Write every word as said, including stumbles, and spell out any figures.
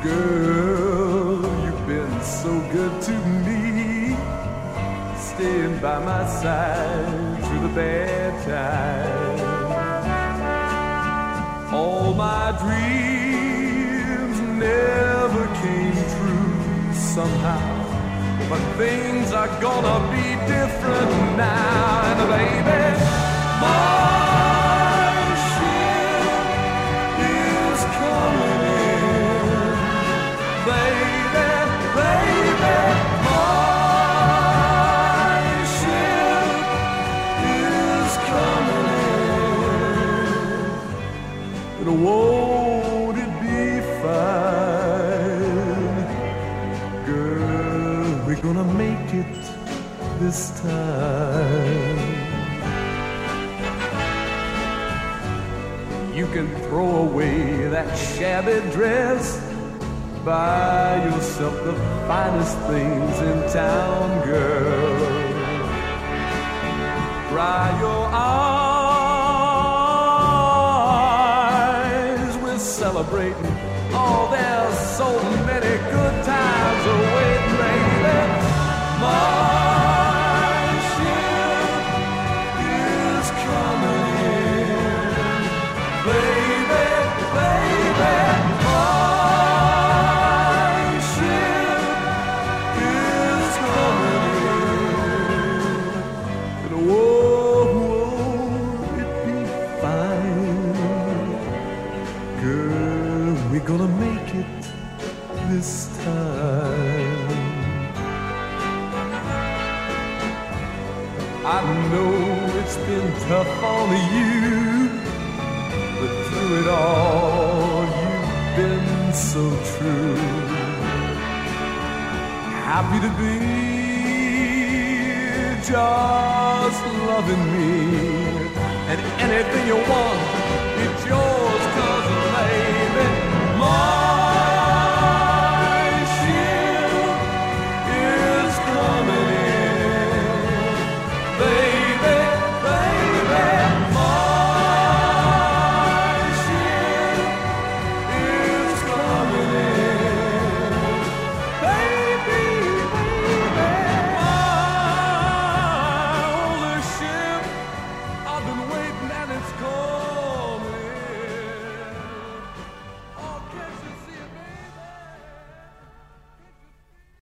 Girl, you've been so good to me, staying by my side through the bad times. All my dreams never came true somehow, but things are gonna be different now. And baby, my ship is coming in. Baby, baby, my ship is coming in. And won't it be fine? Girl, we're gonna make it this time. You can throw away that shabby dress, buy yourself the finest things in town, girl. Dry your eyes, we're celebrating. Oh, there's so many good times awaiting, baby. My ship is coming in, baby, baby. My ship is coming in, and whoa, won't it be fine? Girl, we're gonna make it this time. I know it's been tough on you, but through it all, you've been so true. Happy to be just loving me, and anything you want